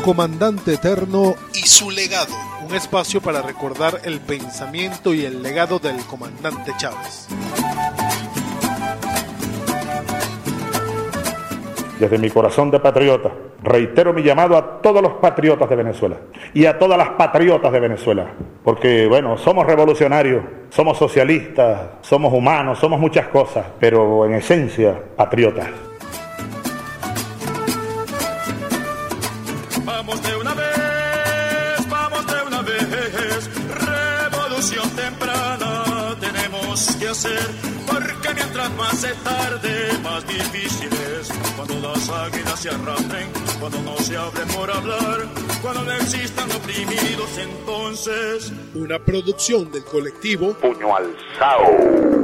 Comandante Eterno y su legado. Un espacio para recordar el pensamiento y el legado del comandante Chávez. Desde mi corazón de patriota, reitero mi llamado a todos los patriotas de Venezuela y a todas las patriotas de Venezuela, porque bueno, somos revolucionarios, somos socialistas, somos humanos, somos muchas cosas, pero en esencia, patriotas. Vamos de una vez, revolución temprana tenemos que hacer, porque mientras más se tarde, más difícil es. Cuando las águilas se arrastren, cuando no se hable por hablar, cuando no existan oprimidos, entonces. Una producción del colectivo Puño Alzado.